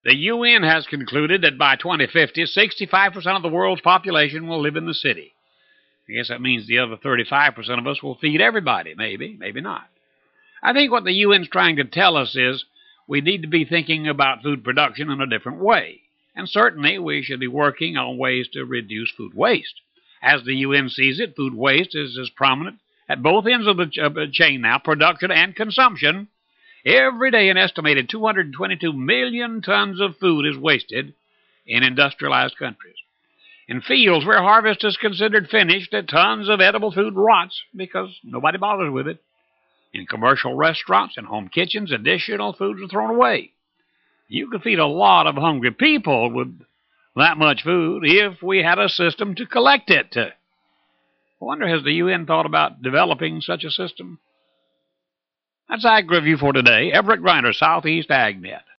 The UN has concluded that by 2050, 65% of the world's population will live in the city. I guess that means the other 35% of us will feed everybody. Maybe, maybe not. I think what the UN's trying to tell us is we need to be thinking about food production in a different way. And certainly we should be working on ways to reduce food waste. As the UN sees it, food waste is as prominent at both ends of the chain now, production and consumption. Every day an estimated 222 million tons of food is wasted in industrialized countries. In fields where harvest is considered finished, tons of edible food rots because nobody bothers with it. In commercial restaurants and home kitchens, additional foods are thrown away. You could feed a lot of hungry people with that much food if we had a system to collect it. I wonder, has the UN thought about developing such a system? That's Ag Review for today. Everett Griner, Southeast AgNet.